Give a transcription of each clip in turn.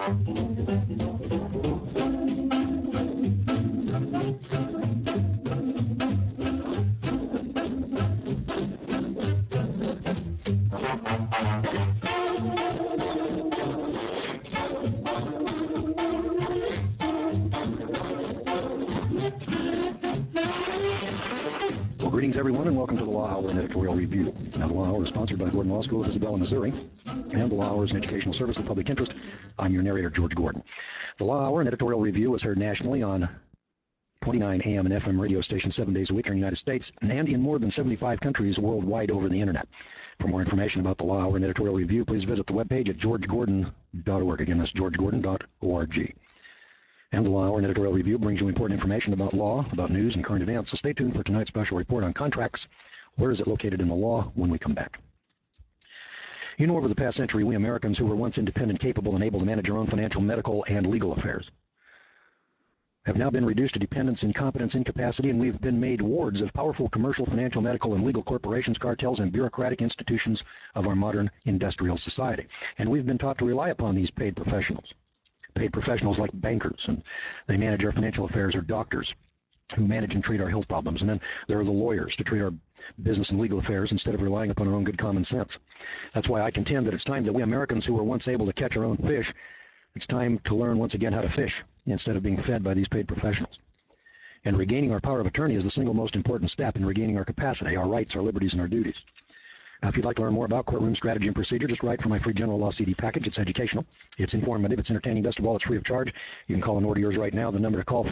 Well, greetings, everyone, and welcome to the Law Hour and Editorial Review. Now, the Law Hour is sponsored by Gordon Law School of Isabella, Missouri, and the Law Hour is an educational service of public interest. I'm your narrator, George Gordon. The Law Hour and Editorial Review is heard nationally on 29 AM and FM radio stations 7 days a week in the United States and in more than 75 countries worldwide over the Internet. For more information about the Law Hour and Editorial Review, please visit the webpage at georgegordon.org. Again, that's georgegordon.org. And the Law Hour and Editorial Review brings you important information about law, about news, and current events. So stay tuned for tonight's special report on contracts. Where is it located in the law when we come back? You know, over the past century, we Americans who were once independent, capable, and able to manage our own financial, medical, and legal affairs have now been reduced to dependence, incompetence, incapacity, and we've been made wards of powerful commercial, financial, medical, and legal corporations, cartels, and bureaucratic institutions of our modern industrial society. And we've been taught to rely upon these paid professionals like bankers, and they manage our financial affairs, or doctors who manage and treat our health problems. And then there are the lawyers to treat our business and legal affairs instead of relying upon our own good common sense. That's why I contend that it's time that we Americans who were once able to catch our own fish, it's time to learn once again how to fish instead of being fed by these paid professionals. And regaining our power of attorney is the single most important step in regaining our capacity, our rights, our liberties, and our duties. Now, if you'd like to learn more about courtroom strategy and procedure, just write for my free general law CD package. It's educational, it's informative, it's entertaining. Best of all, it's free of charge. You can call and order yours right now. The number to call,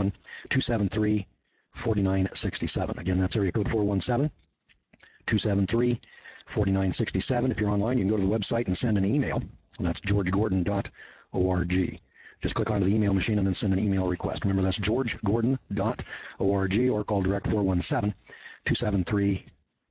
417-273-4967. Again, that's area code 417-273-4967. If you're online, you can go to the website and send an email. And that's georgegordon.org. Just click onto the email machine and then send an email request. Remember, that's georgegordon.org, or call direct 417-273-4967.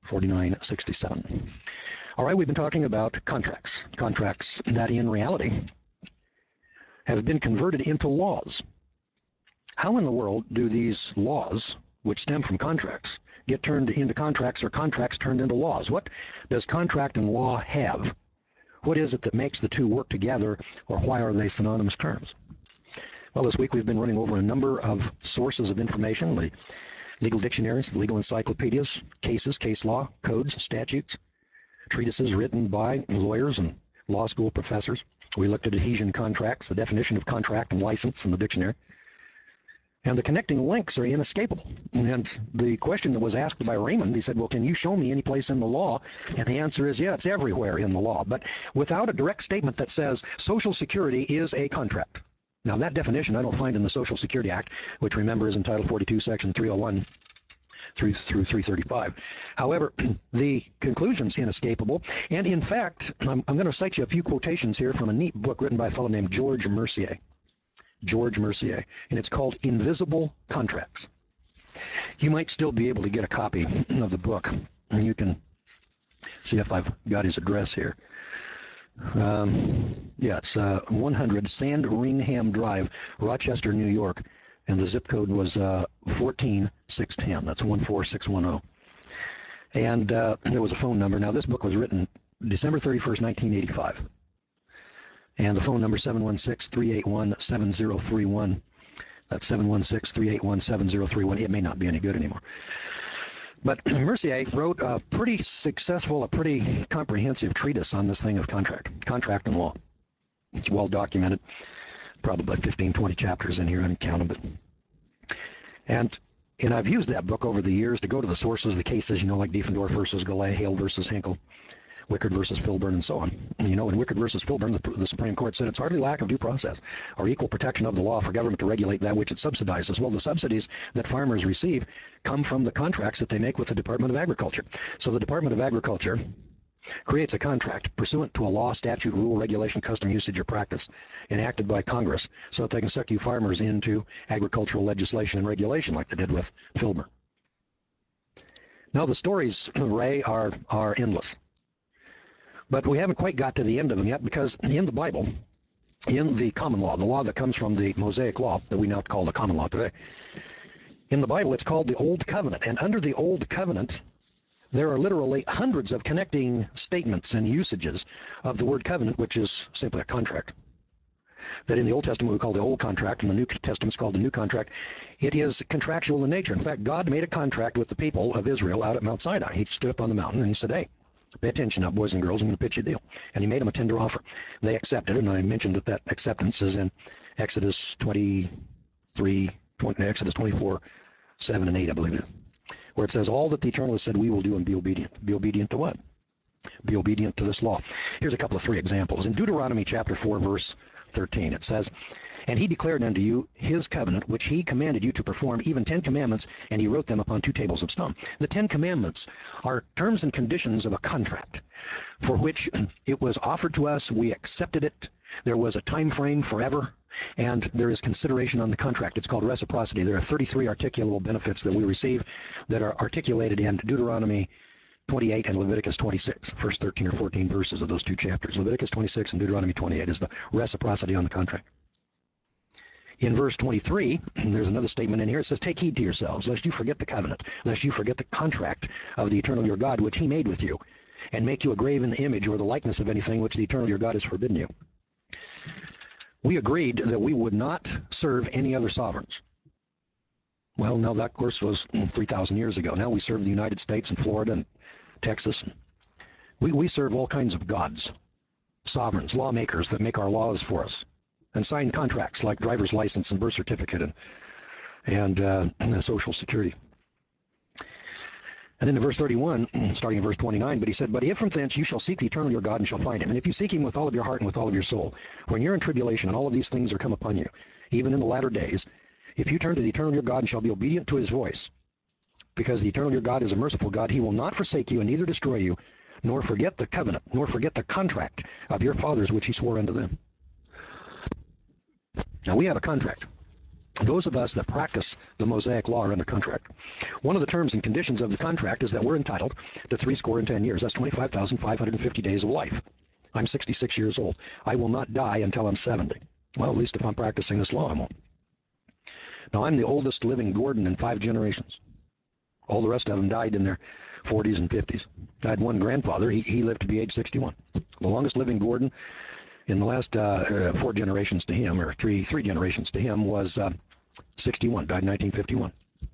All right, we've been talking about contracts that in reality have been converted into laws. How in the world do these laws, which stem from contracts, get turned into contracts, or contracts turned into laws? What does contract and law have? What is it that makes the two work together, or why are they synonymous terms? Well, this week we've been running over a number of sources of information, the legal dictionaries, legal encyclopedias, cases, case law, codes, statutes, treatises written by lawyers and law school professors. We looked at adhesion contracts, the definition of contract and license in the dictionary. And the connecting links are inescapable. And the question that was asked by Raymond, he said, well, can you show me any place in the law? And the answer is, yeah, it's everywhere in the law, but without a direct statement that says Social Security is a contract. Now, that definition I don't find in the Social Security Act, which, remember, is in Title 42, Section 301 through 335. However, the conclusion's inescapable. And in fact, I'm going to cite you a few quotations here from a neat book written by a fellow named George Mercier. And it's called Invisible Contracts. You might still be able to get a copy of the book, and you can see if I've got his address here. It's 100 Sandringham Drive, Rochester, New York, and the zip code was 14610. That's 14610. And there was a phone number. Now, this book was written December 31st, 1985. And the phone number, 716-381-7031. That's 716-381-7031. It may not be any good anymore. But Mercier wrote a pretty successful, a pretty comprehensive treatise on this thing of contract and law. It's well documented, probably 15, 20 chapters in here, I didn't count them. And I've used that book over the years to go to the sources, the cases, like Diefendorf versus Gallet, Hale versus Henkel, Wickard versus Filburn, and so on. In Wickard versus Filburn, the Supreme Court said it's hardly lack of due process or equal protection of the law for government to regulate that which it subsidizes. Well, the subsidies that farmers receive come from the contracts that they make with the Department of Agriculture. So the Department of Agriculture creates a contract pursuant to a law, statute, rule, regulation, custom, usage, or practice enacted by Congress so that they can suck you farmers into agricultural legislation and regulation like they did with Filburn. Now, the stories, Ray, are endless. But we haven't quite got to the end of them yet, because in the Bible, in the common law, the law that comes from the Mosaic Law that we now call the common law today, in the Bible it's called the Old Covenant. And under the Old Covenant, there are literally hundreds of connecting statements and usages of the word covenant, which is simply a contract. that in the Old Testament we call the Old Contract, and the New Testament is called the New Contract. It is contractual in nature. In fact, God made a contract with the people of Israel out at Mount Sinai. He stood up on the mountain and he said, hey, pay attention now, boys and girls, I'm going to pitch you a deal. And he made them a tender offer. They accepted it, and I mentioned that acceptance is in Exodus 24, 7 and 8, I believe it is, where it says, all that the Eternal has said we will do, and be obedient. Be obedient to what? Be obedient to this law. Here's a couple of 3 examples. In Deuteronomy chapter 4, verse 13, it says, and he declared unto you his covenant, which he commanded you to perform, even 10 commandments, and he wrote them upon 2 tables of stone. The 10 commandments are terms and conditions of a contract for which it was offered to us. We accepted it. There was a time frame forever, and there is consideration on the contract. It's called reciprocity. There are 33 articulable benefits that we receive that are articulated in Deuteronomy 28 and Leviticus 26, first 13 or 14 verses of those 2 chapters. Leviticus 26 and Deuteronomy 28 is the reciprocity on the contract. In verse 23, there's another statement in here. It says, take heed to yourselves, lest you forget the covenant, lest you forget the contract of the Eternal your God, which he made with you, and make you a graven image or the likeness of anything which the Eternal your God has forbidden you. We agreed that we would not serve any other sovereigns. Well, now that, of course, was 3,000 years ago. Now we serve the United States and Florida and Texas. We serve all kinds of gods, sovereigns, lawmakers that make our laws for us, and sign contracts like driver's license and birth certificate and Social Security. And then in verse 31, starting in verse 29, but he said, but if from thence you shall seek the Eternal your God and shall find him, and if you seek him with all of your heart and with all of your soul, when you're in tribulation and all of these things are come upon you, even in the latter days, if you turn to the Eternal your God and shall be obedient to his voice, because the Eternal your God is a merciful God, he will not forsake you and neither destroy you, nor forget the covenant, nor forget the contract of your fathers which he swore unto them. Now we have a contract. Those of us that practice the Mosaic law are under contract. One of the terms and conditions of the contract is that we're entitled to 10 years. That's 25,550 days of life. I'm 66 years old. I will not die until I'm 70. Well, at least if I'm practicing this law, I won't. Now, I'm the oldest living Gordon in 5 generations. All the rest of them died in their 40s and 50s. I had one grandfather. He lived to be age 61. The longest living Gordon in the last 4 generations to him, or three generations to him, was 61, died in 1951.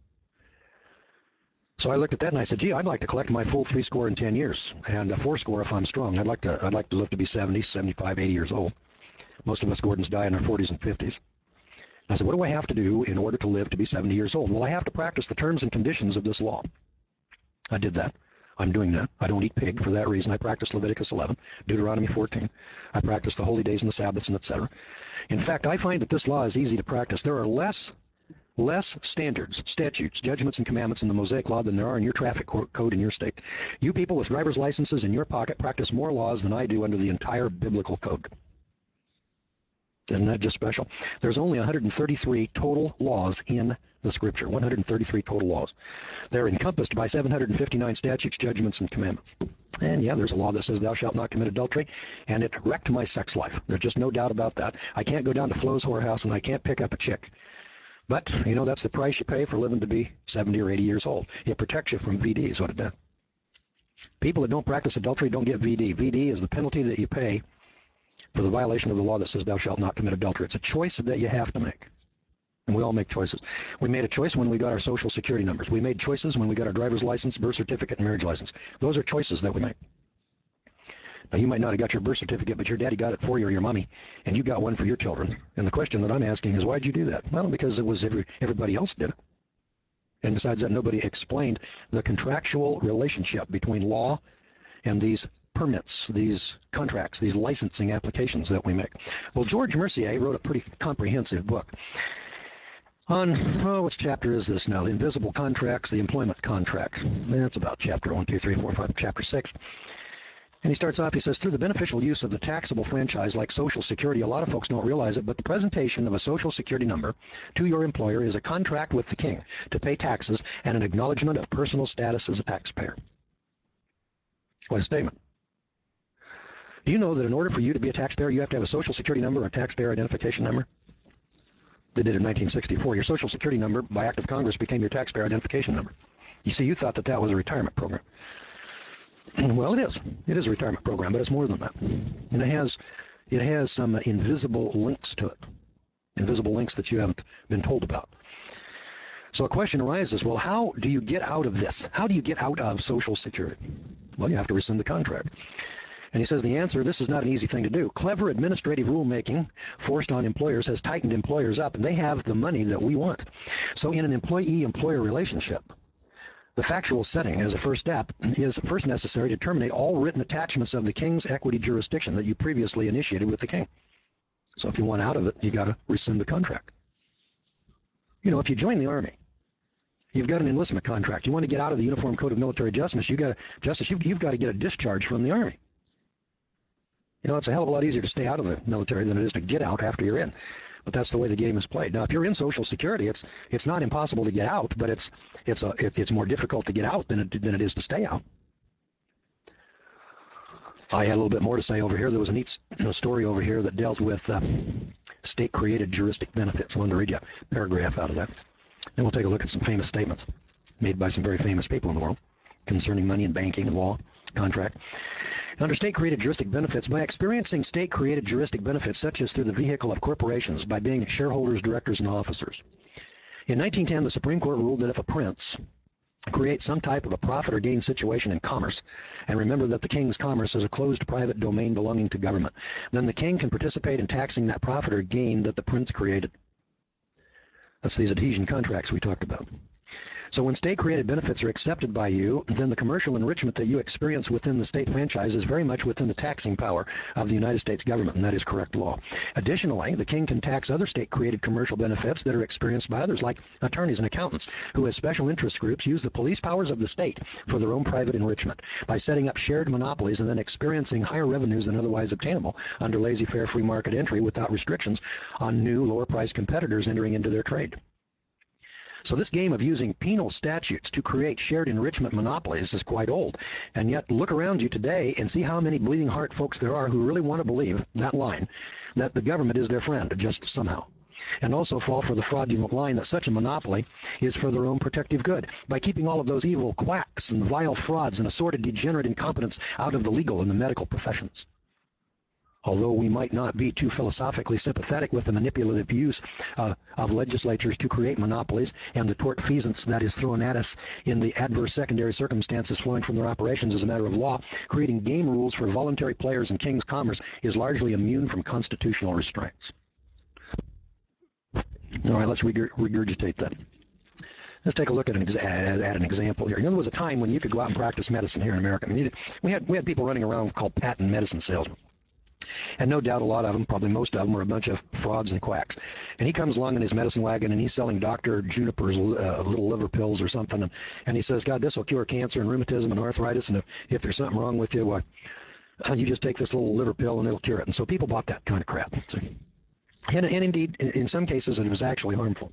So I looked at that and I said, gee, I'd like to collect my full 10 years, and 4 if I'm strong. I'd like to live to be 70, 75, 80 years old. Most of us Gordons die in their 40s and 50s. I said, what do I have to do in order to live to be 70 years old? Well, I have to practice the terms and conditions of this law. I did that. I'm doing that. I don't eat pig for that reason. I practice Leviticus 11, Deuteronomy 14. I practice the holy days and the Sabbaths and etc. In fact, I find that this law is easy to practice. There are less standards, statutes, judgments, and commandments in the Mosaic Law than there are in your traffic code in your state. You people with driver's licenses in your pocket practice more laws than I do under the entire biblical code. Isn't that just special? There's only 133 total laws in the Scripture, 133 total laws. They're encompassed by 759 statutes, judgments, and commandments. And yeah, there's a law that says thou shalt not commit adultery, and it wrecked my sex life. There's just no doubt about that. I can't go down to Flo's whorehouse and I can't pick up a chick. But, you know, that's the price you pay for living to be 70 or 80 years old. It protects you from VD is what it does. People that don't practice adultery don't get VD. VD is the penalty that you pay for the violation of the law that says thou shalt not commit adultery. It's a choice that you have to make. And we all make choices. We made a choice when we got our Social Security numbers. We made choices when we got our driver's license, birth certificate, and marriage license. Those are choices that we make. Now, you might not have got your birth certificate, but your daddy got it for you or your mommy, and you got one for your children. And the question that I'm asking is, why'd you do that? Well, because it was everybody else did it. And besides that, nobody explained the contractual relationship between law and these permits, these contracts, these licensing applications that we make. Well, George Mercier wrote a pretty comprehensive book on, which chapter is this now? The invisible contracts, the employment contracts. That's about chapter 1, 2, 3, 4, 5, chapter 6. And he starts off, he says, through the beneficial use of the taxable franchise like Social Security, a lot of folks don't realize it, but the presentation of a Social Security number to your employer is a contract with the king to pay taxes and an acknowledgement of personal status as a taxpayer. What a statement. Do you know that in order for you to be a taxpayer, you have to have a Social Security number or a taxpayer identification number? They did it in 1964. Your Social Security number, by act of Congress, became your taxpayer identification number. You see, you thought that was a retirement program. Well, it is. It is a retirement program, but it's more than that. And it has it has some invisible links to it, invisible links that you haven't been told about. So a question arises, well, how do you get out of this? How do you get out of Social Security? Well, you have to rescind the contract. And he says the answer, this is not an easy thing to do. Clever administrative rulemaking forced on employers has tightened employers up, and they have the money that we want. So in an employee-employer relationship, the factual setting as a first step is first necessary to terminate all written attachments of the king's equity jurisdiction that you previously initiated with the king. So if you want out of it, you got to rescind the contract. You know, if you join the Army, you've got an enlistment contract. You want to get out of the Uniform Code of Military Justice, you've got to get a discharge from the Army. You know, it's a hell of a lot easier to stay out of the military than it is to get out after you're in. But that's the way the game is played. Now, if you're in Social Security, it's not impossible to get out, but it's more difficult to get out than it is to stay out. I had a little bit more to say over here. There was a neat story over here that dealt with state-created juristic benefits. I wanted to read you a paragraph out of that. Then we'll take a look at some famous statements made by some very famous people in the world concerning money and banking and law, contract. Under state-created juristic benefits, by experiencing state-created juristic benefits, such as through the vehicle of corporations, by being shareholders, directors, and officers. In 1910, the Supreme Court ruled that if a prince creates some type of a profit or gain situation in commerce, and remember that the king's commerce is a closed private domain belonging to government, then the king can participate in taxing that profit or gain that the prince created. That's these adhesion contracts we talked about. So when state-created benefits are accepted by you, then the commercial enrichment that you experience within the state franchise is very much within the taxing power of the United States government, and that is correct law. Additionally, the king can tax other state-created commercial benefits that are experienced by others, like attorneys and accountants, who as special interest groups use the police powers of the state for their own private enrichment by setting up shared monopolies and then experiencing higher revenues than otherwise obtainable under laissez-faire free market entry without restrictions on new, lower-priced competitors entering into their trade. So this game of using penal statutes to create shared enrichment monopolies is quite old. And yet look around you today and see how many bleeding heart folks there are who really want to believe that line, that the government is their friend, just somehow. And also fall for the fraudulent line that such a monopoly is for their own protective good, by keeping all of those evil quacks and vile frauds and assorted degenerate incompetence out of the legal and the medical professions. Although we might not be too philosophically sympathetic with the manipulative use of legislatures to create monopolies and the tortfeasance that is thrown at us in the adverse secondary circumstances flowing from their operations as a matter of law, creating game rules for voluntary players in king's commerce is largely immune from constitutional restraints. All right, let's regurgitate that. Let's take a look at an example here. You know, there was a time when you could go out and practice medicine here in America. I mean, we had people running around called patent medicine salesmen. And no doubt a lot of them, probably most of them, were a bunch of frauds and quacks. And he comes along in his medicine wagon, and he's selling Dr. Juniper's little liver pills or something. And he says, God, this will cure cancer and rheumatism and arthritis. And if there's something wrong with you, you just take this little liver pill and it'll cure it. And so people bought that kind of crap. And indeed, in some cases, it was actually harmful.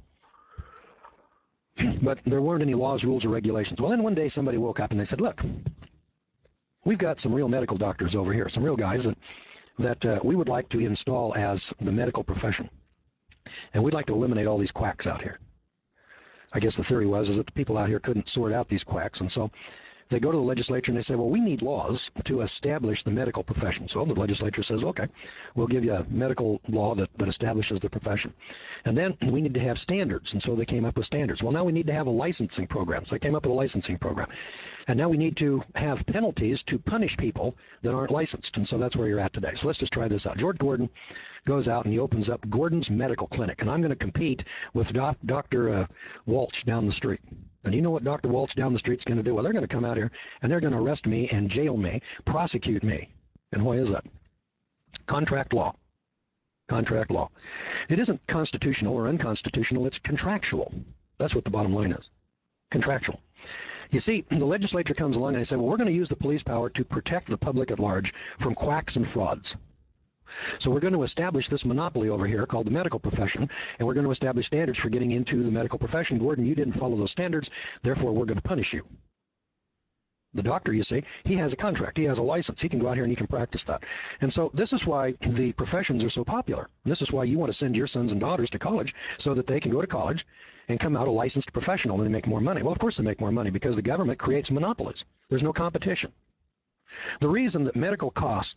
But there weren't any laws, rules, or regulations. Well, then one day somebody woke up and they said, look, we've got some real medical doctors over here, some real guys that we would like to install as the medical profession. And we'd like to eliminate all these quacks out here. I guess the theory was that the people out here couldn't sort out these quacks, and so they go to the legislature and they say, well, we need laws to establish the medical profession. So the legislature says, okay, we'll give you a medical law that establishes the profession. And then we need to have standards, and so they came up with standards. Well, now we need to have a licensing program, so they came up with a licensing program. And now we need to have penalties to punish people that aren't licensed, and so that's where you're at today. So let's just try this out. George Gordon goes out and he opens up Gordon's Medical Clinic, and I'm going to compete with Dr. Walsh down the street. And you know what Dr. Walsh down the street's going to do? Well, they're going to come out here and they're going to arrest me and jail me, prosecute me. And why is that? Contract law. Contract law. It isn't constitutional or unconstitutional, it's contractual. That's what the bottom line is. Contractual. You see, the legislature comes along and they say, well, we're going to use the police power to protect the public at large from quacks and frauds. So we're going to establish this monopoly over here called the medical profession, and we're going to establish standards for getting into the medical profession. Gordon, you didn't follow those standards, therefore we're going to punish you. The doctor, you see, he has a contract, he has a license, he can go out here and he can practice that. And so this is why the professions are so popular. This is why you want to send your sons and daughters to college so that they can go to college and come out a licensed professional and they make more money. Well, of course they make more money because the government creates monopolies. There's no competition. The reason that medical costs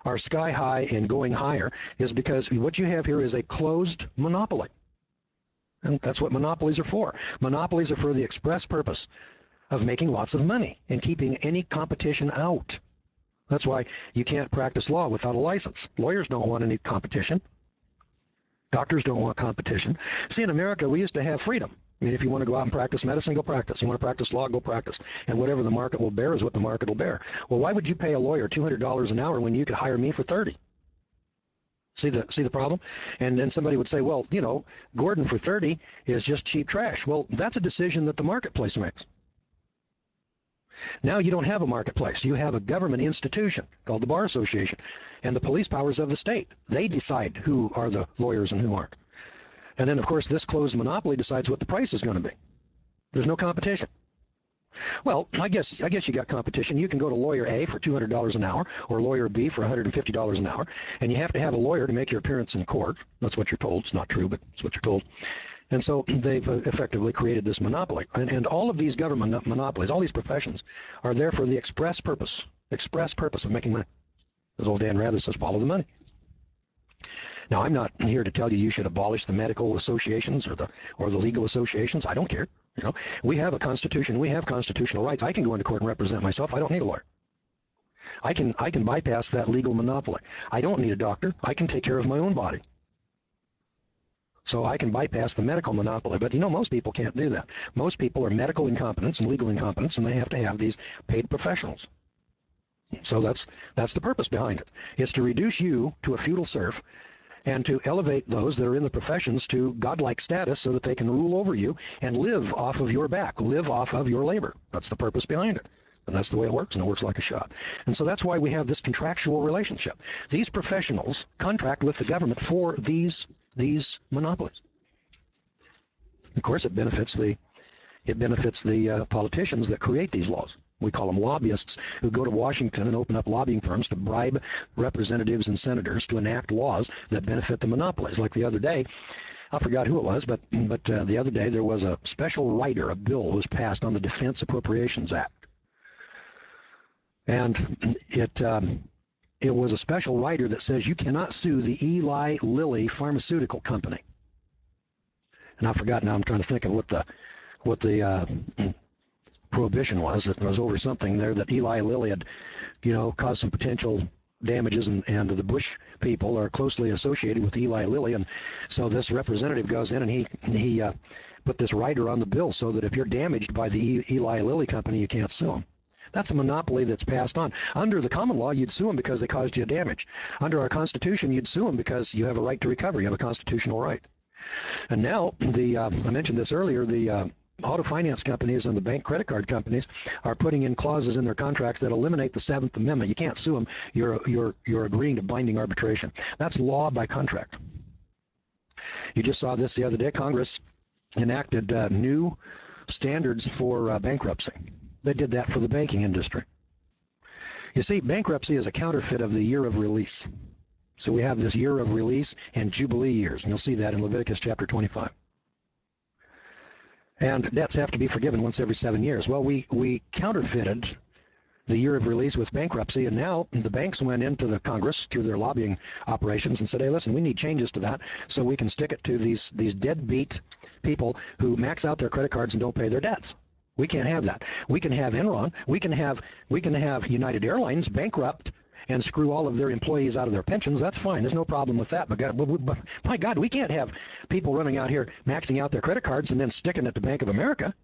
are sky high and going higher is because what you have here is a closed monopoly. And that's what monopolies are for. Monopolies are for the express purpose of making lots of money and keeping any competition out. That's why you can't practice law without a license. Lawyers don't want any competition. Doctors don't want competition. See, in America, we used to have freedom. I mean, if you want to go out and practice medicine, go practice. You want to practice law, go practice. And whatever the market will bear is what the market will bear. Well, why would you pay a lawyer $200 an hour when you could hire me for $30? See the problem? And then somebody would say, well, you know, Gordon for $30 is just cheap trash. Well, that's a decision that the marketplace makes. Now you don't have a marketplace. You have a government institution called the Bar Association and the police powers of the state. They decide who are the lawyers and who aren't. And then, of course, this closed monopoly decides what the price is going to be. There's no competition. Well, I guess you got competition. You can go to lawyer A for $200 an hour or lawyer B for $150 an hour, and you have to have a lawyer to make your appearance in court. That's what you're told. It's not true, but it's what you're told. And so they've effectively created this monopoly. And all of these government monopolies, all these professions, are there for the express purpose of making money. As old Dan Rather says, follow the money. Now, I'm not here to tell you should abolish the medical associations or the legal associations. I don't care. You know, we have a constitution. We have constitutional rights. I can go into court and represent myself. I don't need a lawyer. I can bypass that legal monopoly. I don't need a doctor. I can take care of my own body. So I can bypass the medical monopoly. But, you know, most people can't do that. Most people are medical incompetents and legal incompetents, and they have to have these paid professionals. So that's the purpose behind it. It's to reduce you to a feudal serf and to elevate those that are in the professions to godlike status so that they can rule over you and live off of your back, live off of your labor. That's the purpose behind it. And that's the way it works, and it works like a shot. And so that's why we have this contractual relationship. These professionals contract with the government for these monopolies. Of course, it benefits the politicians that create these laws. We call them lobbyists who go to Washington and open up lobbying firms to bribe representatives and senators to enact laws that benefit the monopolies. Like the other day, I forgot who it was, but the other day there was a special rider, a bill was passed on the Defense Appropriations Act. And it was a special rider that says you cannot sue the Eli Lilly pharmaceutical company. And I forgot now. I'm trying to think of what the prohibition was. It was over something there that Eli Lilly had, you know, caused some potential damages, and the Bush people are closely associated with Eli Lilly, and so this representative goes in and he put this rider on the bill so that if you're damaged by the Eli Lilly company, you can't sue them. That's a monopoly that's passed on. Under the common law, you'd sue them because they caused you damage. Under our Constitution, you'd sue them because you have a right to recover. You have a constitutional right. And now, I mentioned this earlier, the auto finance companies and the bank credit card companies are putting in clauses in their contracts that eliminate the Seventh Amendment. You can't sue them. You're agreeing to binding arbitration. That's law by contract. You just saw this the other day. Congress enacted new standards for bankruptcy. They did that for the banking industry. You see, bankruptcy is a counterfeit of the year of release. So we have this year of release and jubilee years, and you'll see that in Leviticus chapter 25. And debts have to be forgiven once every 7 years. Well, we counterfeited the year of release with bankruptcy, and now the banks went into the Congress through their lobbying operations and said, hey, listen, we need changes to that so we can stick it to these deadbeat people who max out their credit cards and don't pay their debts. We can't have that. We can have Enron. We can have United Airlines bankrupt and screw all of their employees out of their pensions. That's fine. There's no problem with that. But my God, we can't have people running out here maxing out their credit cards and then sticking it to Bank of America.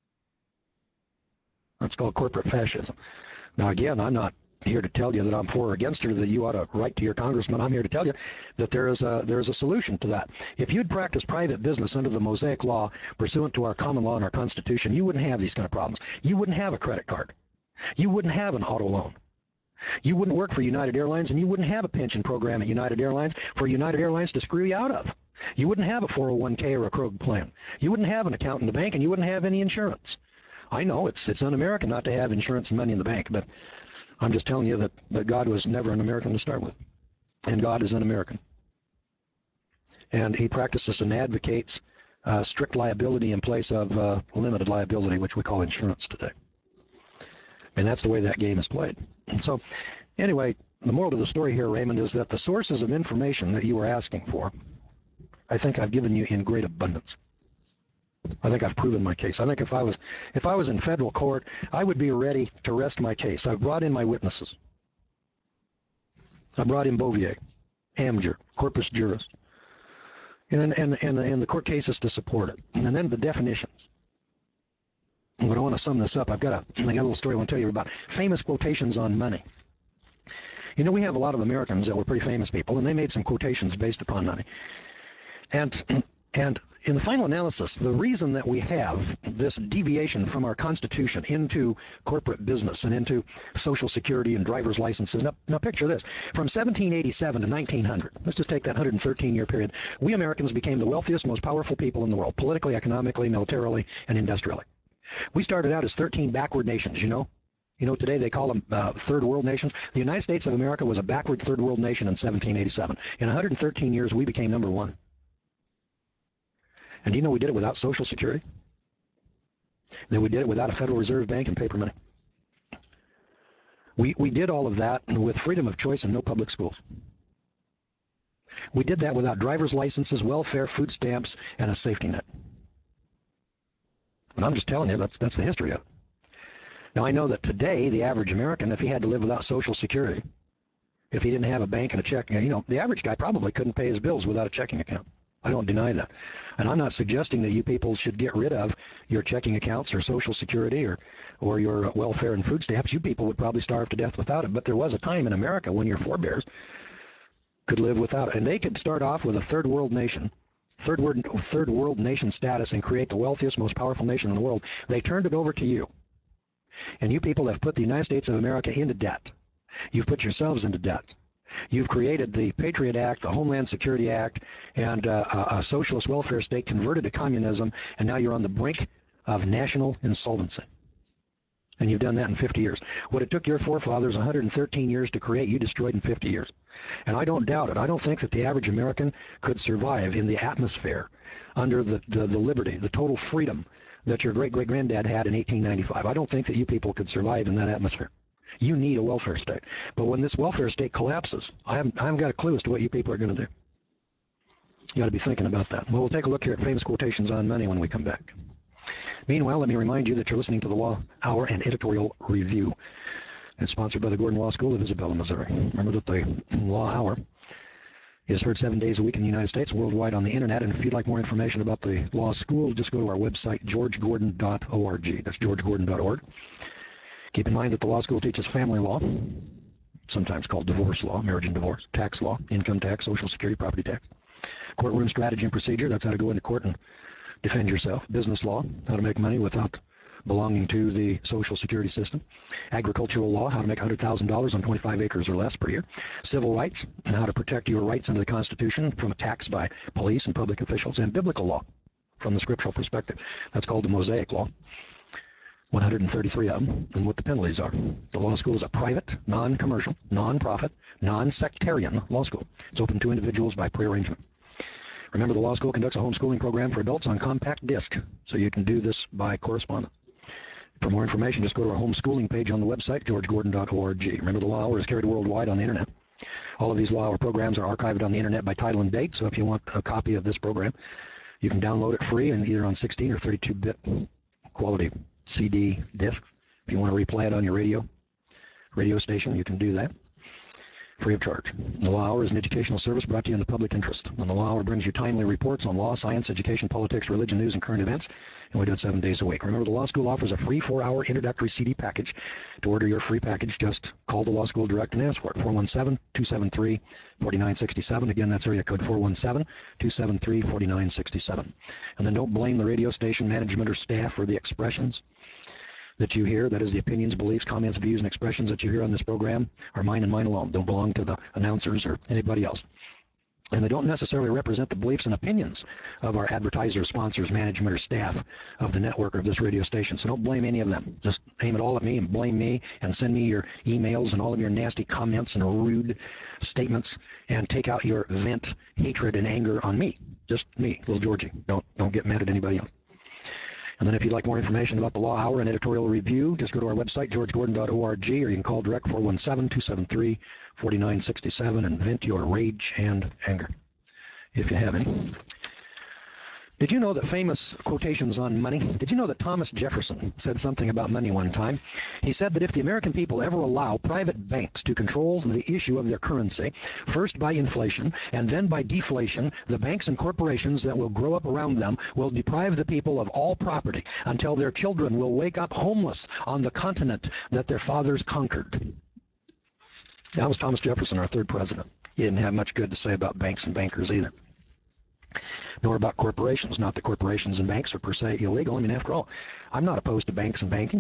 That's called corporate fascism. Now, again, I'm not here to tell you that I'm for or against or that you ought to write to your congressman. I'm here to tell you that there is a solution to that. If you'd practice private business under the Mosaic Law pursuant to our common law and our Constitution, you wouldn't have these kind of problems. You wouldn't have a credit card. You wouldn't have an auto loan. You wouldn't work for United Airlines, and you wouldn't have a pension program at United Airlines for United Airlines to screw you out of. You wouldn't have a 401k or a Krog plan. You wouldn't have an account in the bank, and you wouldn't have any insurance. I know it's un-American not to have insurance and money in the bank, but I'm just telling you that God was never an American to start with, and God is an American. And he practices and advocates strict liability in place of limited liability, which we call insurance today. And that's the way that game is played. And so, anyway, the moral of the story here, Raymond, is that the sources of information that you were asking for, I think I've given you in great abundance. I think I've proven my case. I think if I was in federal court, I would be ready to rest my case. I've brought in my witnesses. I brought in Bouvier, Amger, Corpus Juris, and the court cases to support it, and then the definitions. But I want to sum this up. I got a little story I want to tell you about famous quotations on money. You know, we have a lot of Americans that were pretty famous people, and they made some quotations based upon money. And in the final analysis, the reason that we have this deviation from our Constitution into corporate business and into Social Security and driver's licenses, now picture this, from 1787 to 1900, let's just take that 113-year period, we Americans became the wealthiest, most powerful people in the world, politically, economically, militarily, and industrially. We started out as 13 backward nations, you know. You know, today they call them third world nations. The United States of America was a backward third world nation in 1787. In 113 years, we became number one. And do you know we did it without Social Security? That we did it without a Federal Reserve Bank and paper money. We did all of that with freedom of choice and no public schools. We did that without driver's licenses, welfare, food stamps, and a safety net. And I'm just telling you, that's the history of it. Now, I know that today, the average American, if he had to live without Social Security, if he didn't have a bank and a checking, you know, the average guy probably couldn't pay his bills without a checking account. I don't deny that. And I'm not suggesting that you people should get rid of your checking accounts or Social Security or your welfare and food stamps. You people would probably starve to death without it. But there was a time in America when your forebears could live without it. And they could start off with a third world nation, third world nation status, and create the wealthiest, most powerful nation in the world. They turned it over to you. And you people have put the United States of America into debt. You've put yourselves into debt. You've created the Patriot Act, the Homeland Security Act, and a socialist welfare state converted to communism, and now you're on the brink of national insolvency. And you've done that in 50 years. What it took your forefathers 113 years to create, you destroyed in 50 years. And I don't doubt it. I don't think that the average American could survive in the atmosphere under the liberty, the total freedom that your great-great-granddad had in 1895. I don't think that you people could survive in that atmosphere. You need a welfare state. But when this welfare state collapses, I haven't got a clue as to what you people are going to do. You got to be thinking about that. Well, we'll take a look here at famous quotations on money when we come back. Meanwhile, let me remind you that you're listening to the Law Hour and Editorial Review. It's sponsored by the Gordon Law School of Isabella, Missouri. Remember that the Law Hour is heard 7 days a week in the United States, worldwide on the Internet. And if you'd like more information about the law school, just go to our website, georgegordon.org. That's georgegordon.org. Keep in mind that the law school teaches family law, sometimes called divorce law, marriage and divorce, tax law, income tax, Social Security, property tax, courtroom strategy and procedure, that's how to go into court and defend yourself, business law, how to make money without belonging to the Social Security system, agricultural law, how to make $100,000 on 25 acres or less per year, civil rights, and how to protect your rights under the Constitution from attacks by police and public officials, and biblical law from the scriptural perspective. That's called the Mosaic Law. 133 of them, and what the penalties are. The law school is a private, non-commercial, non-profit, non-sectarian law school. It's open to individuals by prearrangement. Remember, the law school conducts a homeschooling program for adults on compact disc, so you can do this by correspondence. For more information, just go to our homeschooling page on the website, georgegordon.org. Remember, the Law Hour is carried worldwide on the Internet. All of these Law Hour programs are archived on the Internet by title and date, so if you want a copy of this program, you can download it free and either on 16 or 32-bit quality CD discs. If you want to replay it on your radio station, you can do that free of charge. The Law Hour is an educational service brought to you in the public interest. And the Law Hour brings you timely reports on law, science, education, politics, religion, news, and current events. And we do it 7 days a week. Remember, the Law School offers a free 4-hour introductory CD package. To order your free package, just call the Law School direct and ask for it. 417-273-4967. Again, that's area code 417-273-4967. And then don't blame the radio station management or staff for the expressions that you hear. That is, the opinions, beliefs, comments, views, and expressions that you hear on this program are mine and mine alone. Don't belong to the announcers or anybody else. And they don't necessarily represent the beliefs and opinions of our advertisers, sponsors, management, or staff of the network or of this radio station. So don't blame any of them. Just aim it all at me and blame me and send me your emails and all of your nasty comments and rude statements and take out your vent, hatred, and anger on me. Just me, little Georgie. Don't get mad at anybody else. And then if you'd like more information about the Law Hour and editorial review, just go to our website, georgegordon.org, or you can call direct 417-273-4967 and vent your rage and anger, if you have any. Did you know that famous quotations on money? Did you know that Thomas Jefferson said something about money one time? He said that if the American people ever allow private banks to control the issue of their currency, first by inflation and then by deflation, the banks and corporations that will grow up around them will deprive the people of all property until their children will wake up homeless on the continent that their fathers conquered. That was Thomas Jefferson, our third president. He didn't have much good to say about banks and bankers either, nor about corporations. Not that corporations and banks are per se illegal. I mean, after all, I'm not opposed to banks and banking.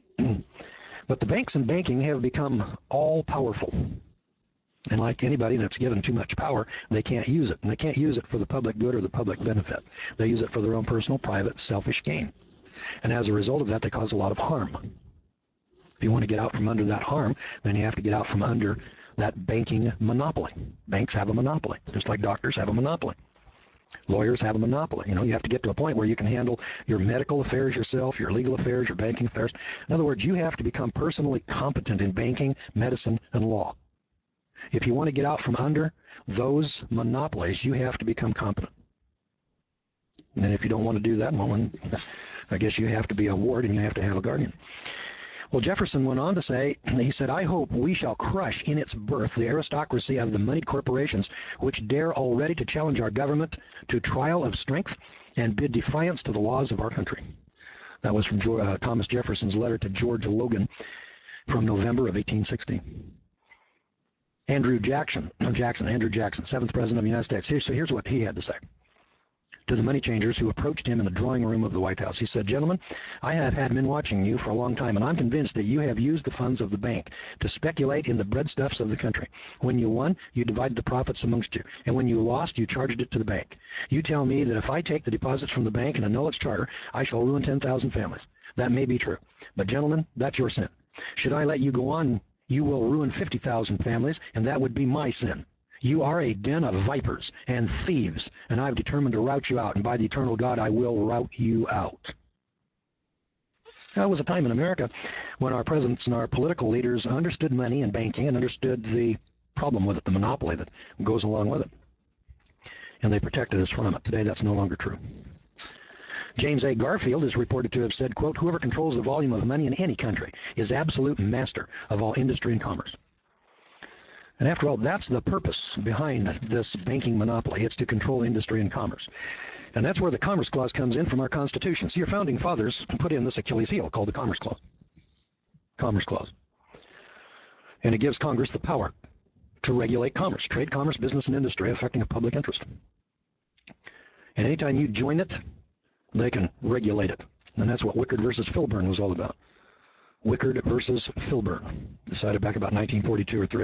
But the banks and banking have become all-powerful. And like anybody that's given too much power, they can't use it. And they can't use it for the public good or the public benefit. They use it for their own personal, private, selfish gain. And as a result of that, they cause a lot of harm. If you want to get out from under that harm, then you have to get out from under that banking monopoly. Banks have a monopoly, just like doctors have a monopoly. Lawyers have a monopoly. You know, you have to get to a point where you can handle your medical affairs yourself, your legal affairs, your banking affairs. In other words, you have to become personally competent in banking, medicine, and law. If you want to get out from under those monopolies, you have to become competent. And then if you don't want to do that, well, then I guess you have to be a ward and you have to have a guardian. Well, Jefferson went on to say, he said, I hope we shall crush in its birth the aristocracy of the moneyed corporations which dare already to challenge our government to trial of strength and bid defiance to the laws of our country. That was from Thomas Jefferson's letter to George Logan from November of 1860. Andrew Jackson, 7th President of the United States. So here's what he had to say to the money changers who approached him in the drawing room of the White House. He said, Gentlemen, I have had been watching you for a long time, and I'm convinced that you have used the funds of the bank to speculate in the breadstuffs of the country. When you won, you divided the profits amongst you, and when you lost, you charged it to the bank. You tell me that if I take the deposits from the bank and annul its charter, I shall ruin 10,000 families. That may be true, but gentlemen, that's your sin. Should I let you go on, you will ruin 50,000 families, and that would be my sin. You are a den of vipers and thieves, and I've determined to rout you out, and by the eternal God, I will rout you out. There was a time in America when our presidents and our political leaders understood money and banking and understood the problem with it, the monopoly that goes along with it, and they protected us from it. Today, that's no longer true. James A. Garfield is reported to have said, quote, whoever controls the volume of money in any country is absolute master of all industry and commerce. And after all, that's the purpose behind this banking monopoly. It's to control industry and commerce. And that's where the Commerce Clause comes in from our Constitution. See, your founding fathers put in this Achilles heel called the Commerce Clause. Commerce Clause. And it gives Congress the power to regulate commerce, trade, commerce, business, and industry affecting a public interest. And anytime you join it, they can regulate it. And that's what Wickard versus Filburn was all about. Wickard versus Filburn, decided back about 1942 or 3.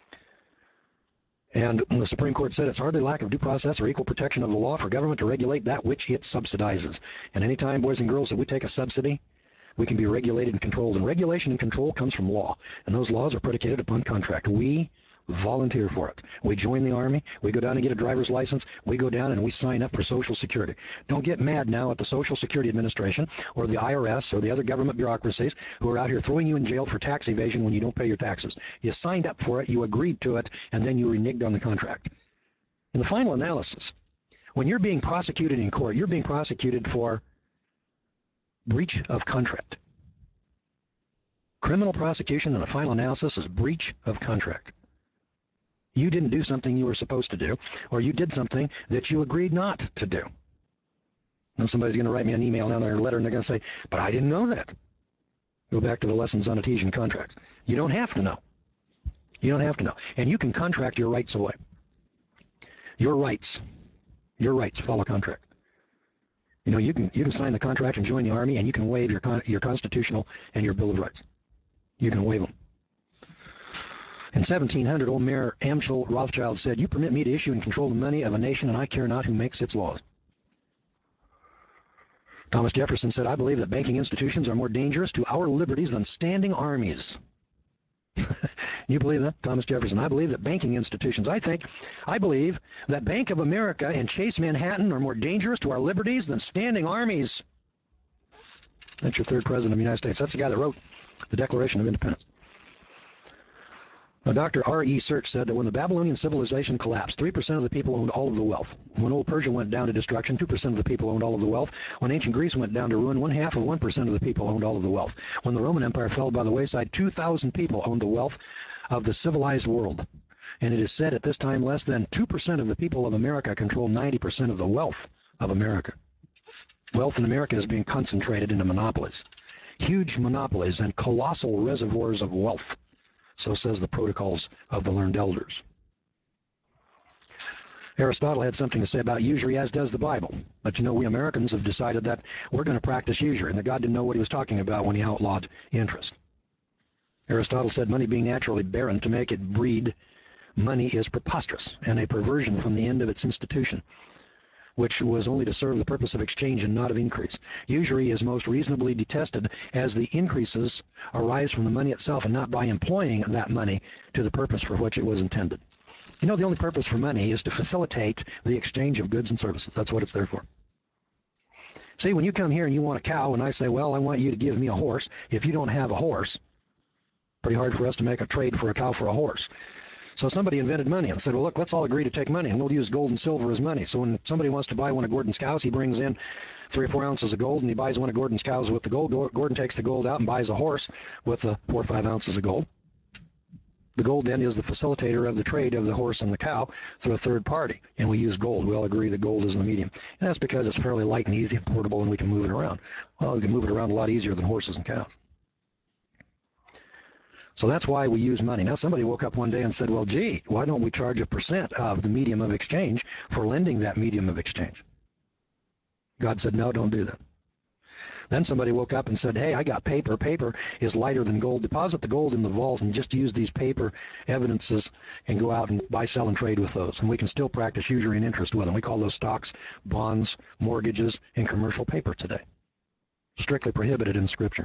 And the Supreme Court said it's hardly lack of due process or equal protection of the law for government to regulate that which it subsidizes. And any time, boys and girls, that we take a subsidy, we can be regulated and controlled. And regulation and control comes from law. And those laws are predicated upon contract. We volunteer for it. We join the Army. We go down and get a driver's license. We go down and we sign up for Social Security. Don't get mad now at the Social Security Administration or the IRS or the other government bureaucracies who are out here throwing you in jail for tax evasion when you don't pay your taxes. You signed up for it, you agreed to it, and then you reneged on the contract. In the final analysis, when you're being prosecuted in court, you're being prosecuted for breach of contract. Criminal prosecution in the final analysis is breach of contract. You didn't do something you were supposed to do, or you did something that you agreed not to do. Now somebody's going to write me an email now or a letter, and they're going to say, but I didn't know that. Go back to the lessons on adhesion contracts. You don't have to know. You don't have to know. And you can contract your rights away. Your rights follow contract. You know, you can sign the contract and join the Army, and you can waive your constitutional and your Bill of Rights. You can waive them. In 1700, old Mayor Amschel Rothschild said, you permit me to issue and control the money of a nation, and I care not who makes its laws. Thomas Jefferson said, I believe that banking institutions are more dangerous to our liberties than standing armies. You believe that, Thomas Jefferson? I believe that banking institutions, I believe that Bank of America and Chase Manhattan are more dangerous to our liberties than standing armies. That's your third president of the United States. That's the guy that wrote the Declaration of Independence. Now, Dr. R.E. Search said that when the Babylonian civilization collapsed, 3% of the people owned all of the wealth. When old Persia went down to destruction, 2% of the people owned all of the wealth. When ancient Greece went down to ruin, 1/2 of the people owned all of the wealth. When the Roman Empire fell by the wayside, 2,000 people owned the wealth of the civilized world. And it is said at this time less than 2% of the people of America control 90% of the wealth of America. Wealth in America is being concentrated into monopolies. Huge monopolies and colossal reservoirs of wealth. So says the Protocols of the Learned Elders. Aristotle had something to say about usury, as does the Bible. But you know, we Americans have decided that we're going to practice usury, and that God didn't know what he was talking about when he outlawed interest. Aristotle said money being naturally barren, to make it breed money is preposterous and a perversion from the end of its institution, which was only to serve the purpose of exchange and not of increase. Usury is most reasonably detested, as the increases arise from the money itself and not by employing that money to the purpose for which it was intended. You know, the only purpose for money is to facilitate the exchange of goods and services. That's what it's there for. See, when you come here and you want a cow, and I say, well, I want you to give me a horse, if you don't have a horse, pretty hard for us to make a trade for a cow for a horse. So somebody invented money and said, well, look, let's all agree to take money, and we'll use gold and silver as money. So when somebody wants to buy one of Gordon's cows, he brings in 3 or 4 ounces of gold, and he buys one of Gordon's cows with the gold. Gordon takes the gold out and buys a horse with the 4 or 5 ounces of gold. The gold then is the facilitator of the trade of the horse and the cow through a third party, and we use gold. We all agree that gold is the medium. And that's because it's fairly light and easy and portable, and we can move it around. Well, we can move it around a lot easier than horses and cows. So that's why we use money. Now, somebody woke up one day and said, well, gee, why don't we charge a percent of the medium of exchange for lending that medium of exchange? God said, no, don't do that. Then somebody woke up and said, hey, I got paper. Paper is lighter than gold. Deposit the gold in the vault and just use these paper evidences and go out and buy, sell, and trade with those. And we can still practice usury and interest with them. We call those stocks, bonds, mortgages, and commercial paper today. Strictly prohibited in Scripture.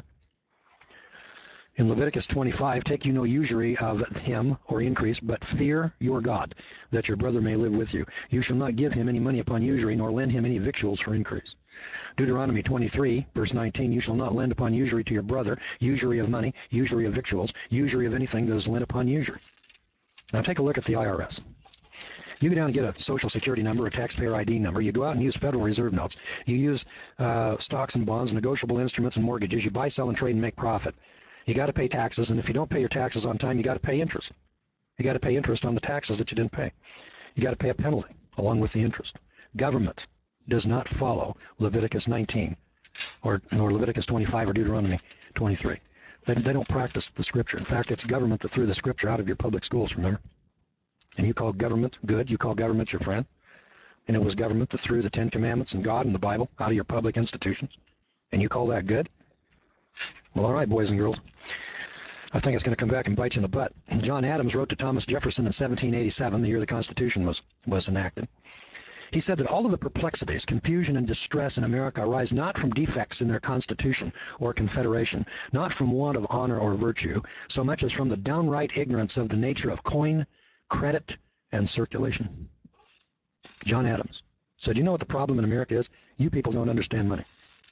In Leviticus 25, take you no usury of him or increase, but fear your God, that your brother may live with you. You shall not give him any money upon usury, nor lend him any victuals for increase. Deuteronomy 23, verse 19, you shall not lend upon usury to your brother, usury of money, usury of victuals, usury of anything that is lent upon usury. Now take a look at the IRS. You go down and get a Social Security number, a taxpayer ID number. You go out and use Federal Reserve notes. You use stocks and bonds, negotiable instruments and mortgages. You buy, sell, and trade and make profit. You got to pay taxes, and if you don't pay your taxes on time, you got to pay interest. You got to pay interest on the taxes that you didn't pay. You got to pay a penalty along with the interest. Government does not follow Leviticus 19 or Leviticus 25 or Deuteronomy 23. They don't practice the Scripture. In fact, it's government that threw the Scripture out of your public schools, remember? And you call government good. You call government your friend. And it was government that threw the 10 Commandments and God and the Bible out of your public institutions. And you call that good? Well, all right, boys and girls. I think it's going to come back and bite you in the butt. John Adams wrote to Thomas Jefferson in 1787, the year the Constitution was enacted. He said that all of the perplexities, confusion, and distress in America arise not from defects in their Constitution or Confederation, not from want of honor or virtue, so much as from the downright ignorance of the nature of coin, credit, and circulation. John Adams said, you know what the problem in America is? You people don't understand money.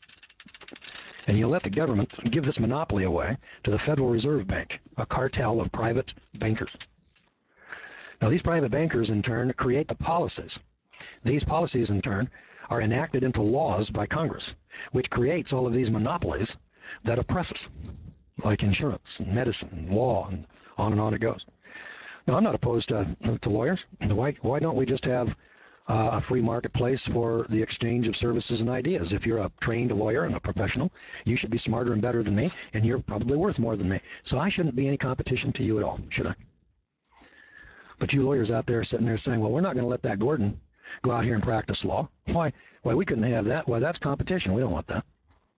And you let the government give this monopoly away to the Federal Reserve Bank, a cartel of private bankers. Now, these private bankers, in turn, create the policies. These policies, in turn, are enacted into laws by Congress, which creates all of these monopolies that oppress us, like insurance, and medicine, and law, and on it goes. Now, I'm not opposed to lawyers. Why don't we just have a free marketplace for the exchange of services and ideas? If you're a trained lawyer and a professional, you should be smarter and better than me, and you're probably worth more than me. So I shouldn't be any competition to you at all, should I? But you lawyers out there sitting there saying, well, we're not going to let that Gordon go out here and practice law. Why, we couldn't have that. Well, that's competition. We don't want that.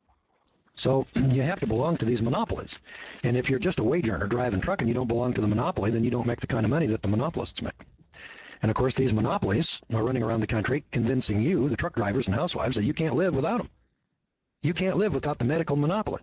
So you have to belong to these monopolies. And if you're just a wage earner driving truck and you don't belong to the monopoly, then you don't make the kind of money that the monopolists make. And, of course, these monopolies are running around the country convincing you, the truck drivers and housewives, that you can't live without them. You can't live without the medical monopoly.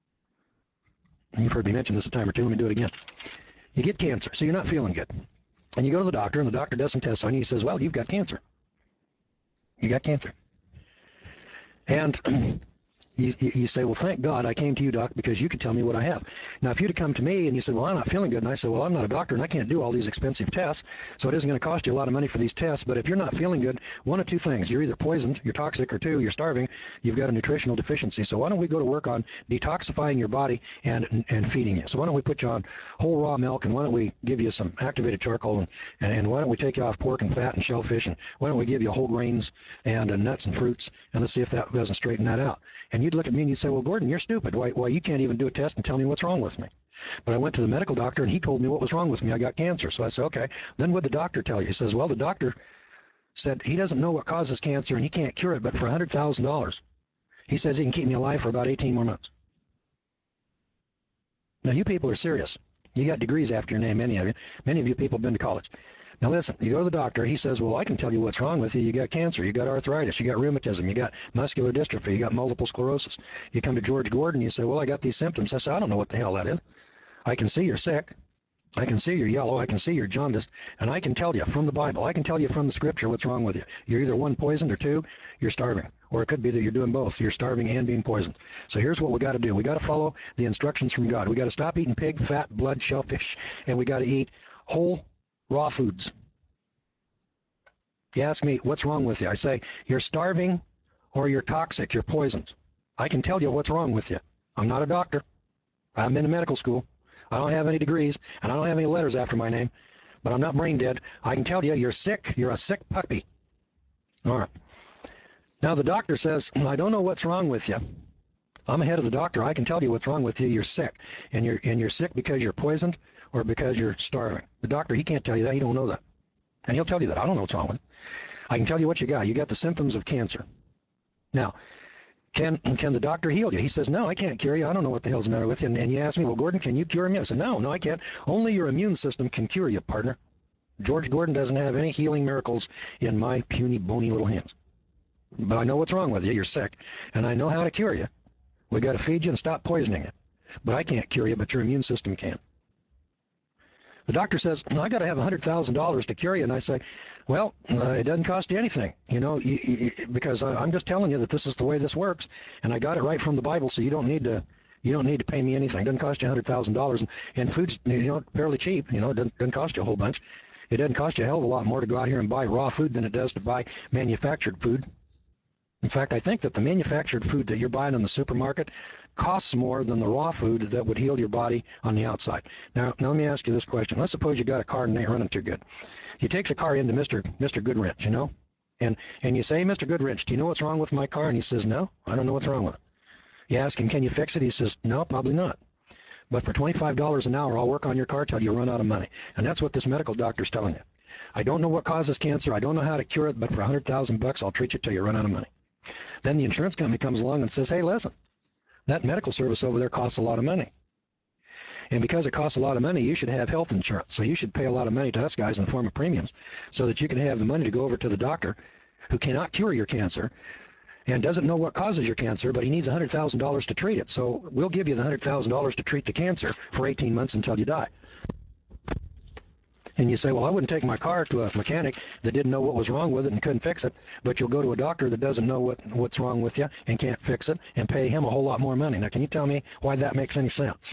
And you've heard me mention this a time or two. Let me do it again. You get cancer, so you're not feeling good. And you go to the doctor, and the doctor does some tests on you. He says, well, you've got cancer. You got cancer. And You say, well, thank God I came to you, doc, because you could tell me what I have. Now, if you'd have come to me and you said, well, I'm not feeling good, and I said, well, I'm not a doctor and I can't do all these expensive tests, so it isn't going to cost you a lot of money for these tests, but if you're not feeling good, one of two things. You're either poisoned, you're toxic, or two, you're starving, you've got a nutritional deficiency. So why don't we go to work on detoxifying your body and feeding you? So why don't we put you on whole raw milk, and why don't we give you some activated charcoal, and why don't we take you off pork and fat and shellfish, and why don't we give you whole grains and nuts and fruits, and let's see if that doesn't straighten that out. And you'd look at me and you'd say, well, Gordon, you're stupid. Why you can't even do a test and tell me what's wrong with me? But I went to the medical doctor and he told me what was wrong with me. I got cancer. So I said, okay, then what'd the doctor tell you? He says, well, the doctor said he doesn't know what causes cancer and he can't cure it, but for $100,000, he says he can keep me alive for about 18 more months. Now, you people are serious. You got degrees after your name, many of you. Many of you people have been to college. Now listen, you go to the doctor, he says, well, I can tell you what's wrong with you. You got cancer, you got arthritis, you got rheumatism, you got muscular dystrophy, you got multiple sclerosis. You come to George Gordon, you say, well, I got these symptoms. I say, I don't know what the hell that is. I can see you're sick. I can see you're yellow. I can see you're jaundiced. And I can tell you from the Bible, I can tell you from the scripture what's wrong with you. You're either one, poisoned, or two, you're starving. Or it could be that you're doing both. You're starving and being poisoned. So here's what we got to do. We got to follow the instructions from God. We got to stop eating pig, fat, blood, shellfish. And we got to eat whole, raw foods. You ask me, what's wrong with you? I say, you're starving or you're toxic, you're poisoned. I can tell you what's wrong with you. I'm not a doctor. I haven't been to medical school. I don't have any degrees, and I don't have any letters after my name, but I'm not brain dead. I can tell you, you're sick. You're a sick puppy. All right. Now, the doctor says, I don't know what's wrong with you. I'm ahead of the doctor. I can tell you what's wrong with you. You're sick, and you're sick because you're poisoned or because you're starving. The doctor, he can't tell you that. He don't know that. And he'll tell you that. I don't know what's wrong with it. I can tell you what you got. You got the symptoms of cancer. Now, can the doctor heal you? He says, no, I can't cure you. I don't know what the hell's the matter with you. And you ask me, well, Gordon, can you cure me? I said, no, I can't. Only your immune system can cure you, partner. George Gordon doesn't have any healing miracles in my puny, bony little hands. But I know what's wrong with you. You're sick. And I know how to cure you. We got to feed you and stop poisoning you. But I can't cure you, but your immune system can. The doctor says, I got to have $100,000 to cure you. And I say, well, it doesn't cost you anything, because I'm just telling you that this is the way this works. And I got it right from the Bible, so you don't need to pay me anything. It doesn't cost you $100,000. And food's, fairly cheap. It doesn't cost you a whole bunch. It doesn't cost you a hell of a lot more to go out here and buy raw food than it does to buy manufactured food. In fact, I think that the manufactured food that you're buying in the supermarket costs more than the raw food that would heal your body on the outside. Now let me ask you this question. Let's suppose you got a car and it ain't running too good. You take the car into Mr. Goodwrench, and you say, Mr. Goodwrench, do you know what's wrong with my car? And he says, no, I don't know what's wrong with it. You ask him, can you fix it? He says, no, probably not. But for $25 an hour, I'll work on your car till you run out of money. And that's what this medical doctor's telling you. I don't know what causes cancer. I don't know how to cure it, but for $100,000, I'll treat you till you run out of money. Then the insurance company comes along and says, hey, listen, that medical service over there costs a lot of money. And because it costs a lot of money, you should have health insurance. So you should pay a lot of money to us guys in the form of premiums so that you can have the money to go over to the doctor who cannot cure your cancer and doesn't know what causes your cancer, but he needs $100,000 to treat it. So we'll give you the $100,000 to treat the cancer for 18 months until you die. And you say, well, I wouldn't take my car to a mechanic that didn't know what was wrong with it and couldn't fix it, but you'll go to a doctor that doesn't know what's wrong with you and can't fix it and pay him a whole lot more money. Now, can you tell me why that makes any sense?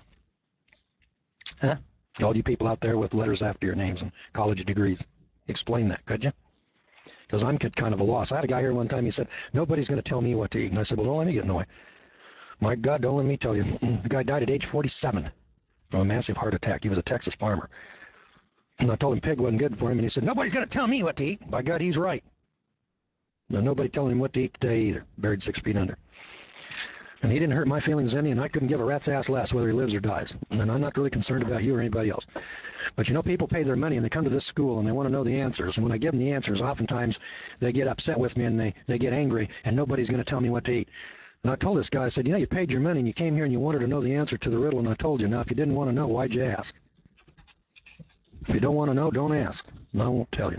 Huh? All you people out there with letters after your names and college degrees, explain that, could you? Because I'm kind of a loss. I had a guy here one time, he said, nobody's going to tell me what to eat. And I said, well, don't let me get in the way. My God, don't let me tell you. The guy died at age 47 from a massive heart attack. He was a Texas farmer. And I told him pig wasn't good for him, and he said, nobody's going to tell me what to eat. By God, he's right. No, nobody telling him what to eat today either. Buried 6 feet under. And he didn't hurt my feelings any, and I couldn't give a rat's ass less whether he lives or dies. And I'm not really concerned about you or anybody else. But people pay their money, and they come to this school, and they want to know the answers. And when I give them the answers, oftentimes they get upset with me, and they get angry, and nobody's going to tell me what to eat. And I told this guy, I said, you paid your money, and you came here, and you wanted to know the answer to the riddle, and I told you. Now, if you didn't want to know, why'd you ask? If you don't want to know, don't ask. I won't tell you.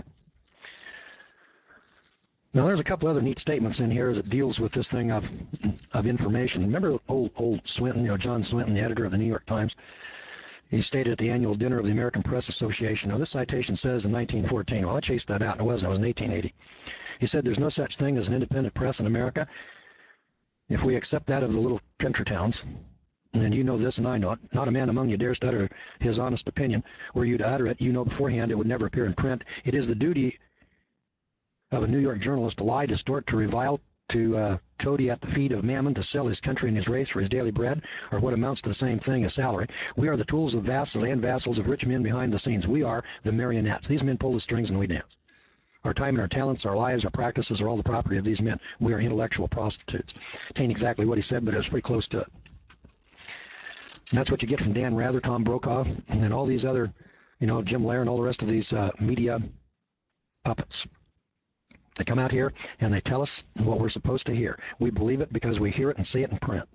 Now, there's a couple other neat statements in here that deals with this thing of information. Remember old Swinton, John Swinton, the editor of the New York Times? He stated at the annual dinner of the American Press Association. Now, this citation says in 1914. Well, I chased that out, and it wasn't. It was in 1880. He said, there's no such thing as an independent press in America. If we accept that of the little country towns, and you know this and I know it, not a man among you dares to utter his honest opinion. Were you to utter it, you know beforehand it would never appear in print. It is the duty of a New York journalist to lie, distort, to revile, to toady at the feet of mammon, to sell his country and his race for his daily bread, or what amounts to the same thing as salary. We are the tools of vassals and vassals of rich men behind the scenes. We are the marionettes. These men pull the strings and we dance. Our time and our talents, our lives, our practices are all the property of these men. We are intellectual prostitutes. It ain't exactly what he said, but it was pretty close to it. And that's what you get from Dan Rather, Tom Brokaw, and all these other, Jim Lehrer and all the rest of these media puppets. They come out here and they tell us what we're supposed to hear. We believe it because we hear it and see it in print.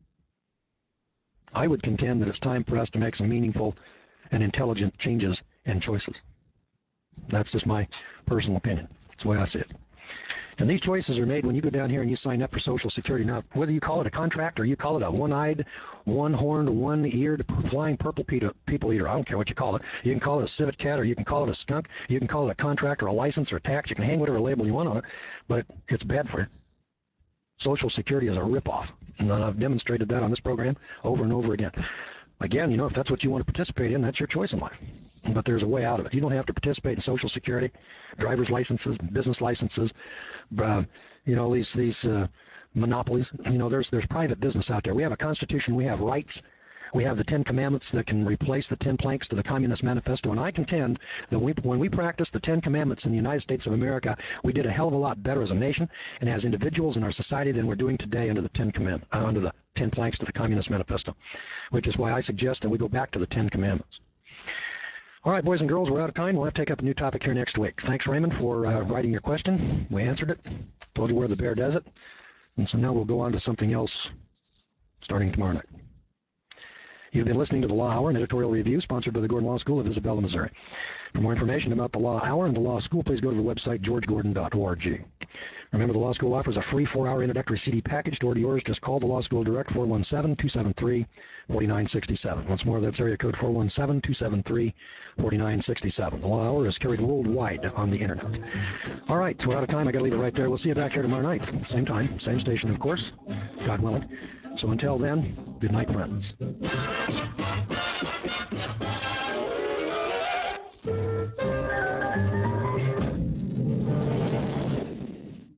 I would contend that it's time for us to make some meaningful and intelligent changes and choices. That's just my personal opinion. That's the way I see it. And these choices are made when you go down here and you sign up for Social Security. Now, whether you call it a contract or you call it a one-eyed, one-horned, one-eared, flying purple people eater, I don't care what you call it. You can call it a civet cat or you can call it a skunk. You can call it a contract or a license or a tax. You can hang whatever label you want on it, but it's bad for you. Social Security is a ripoff, and I've demonstrated that on this program over and over again. Again, if that's what you want to participate in, that's your choice in life. But there's a way out of it. You don't have to participate in Social Security, driver's licenses, business licenses, these monopolies. There's private business out there. We have a constitution. We have rights. We have the 10 Commandments that can replace the 10 planks to the Communist Manifesto. And I contend that when we practiced the 10 Commandments in the United States of America, we did a hell of a lot better as a nation and as individuals in our society than we're doing today under the 10 Commandments, under the 10 planks to the Communist Manifesto, which is why I suggest that we go back to the 10 Commandments. All right, boys and girls, we're out of time. We'll have to take up a new topic here next week. Thanks, Raymond, for writing your question. We answered it. Told you where the bear does it. And so now we'll go on to something else starting tomorrow night. You've been listening to the Law Hour, an editorial review sponsored by the Gordon Law School of Isabella, Missouri. For more information about the Law Hour and the Law School, please go to the website georgegordon.org. Remember, the Law School offers a free 4-hour introductory CD package to order yours. Just call the Law School direct, 417-273-4967. Once more, that's area code 417-273-4967. The Law Hour is carried worldwide on the Internet. All right, we're out of time. I got to leave it right there. We'll see you back here tomorrow night. Same time, same station, of course, God willing. So until then, good night, friends.